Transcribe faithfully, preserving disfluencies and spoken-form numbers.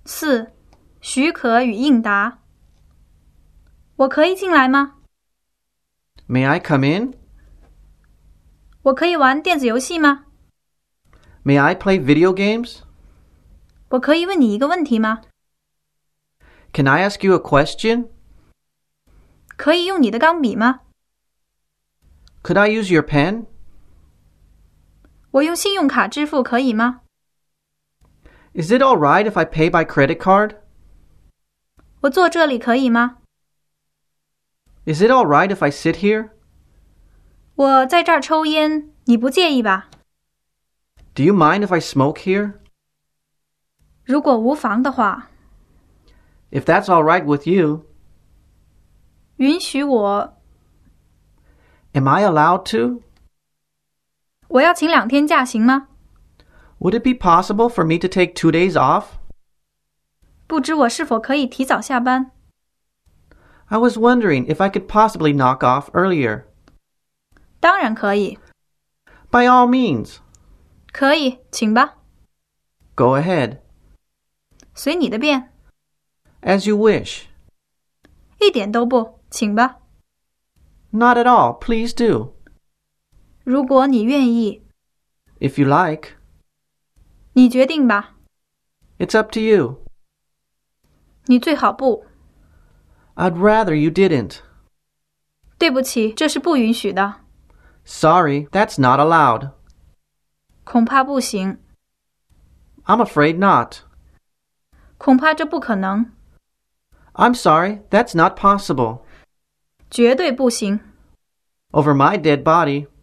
四、许可与应答。我可以进来吗？ May I come in? 我可以玩电子游戏吗？ May I play video games? 我可以问你一个问题吗？ Can I ask you a question? 可以用你的钢笔吗？ Could I use your pen? 我用信用卡支付可以吗？ Is it all right if I pay by credit card? 我坐这里可以吗？ Is it all right if I sit here? 我在这儿抽烟，你不介意吧？ Do you mind if I smoke here? 如果无妨的话， If that's all right with you. 允许我， Am I allowed to? 我要请两天假行吗？ Would it be possible for me to take two days off? 不知我是否可以提早下班？ I was wondering if I could possibly knock off earlier. 当然可以。 By all means. 可以，请吧。 Go ahead. 随你的便。 As you wish. 一点都不，请吧。 Not at all. Please do. 如果你愿意。 If you like. 你决定吧。 It's up to you. 你最好不。 I'd rather you didn't. 对不起，这是不允许的。 Sorry, that's not allowed. 恐怕不行。 I'm afraid not. 恐怕这不可能。 I'm sorry, that's not possible. 绝对不行。 Over my dead body.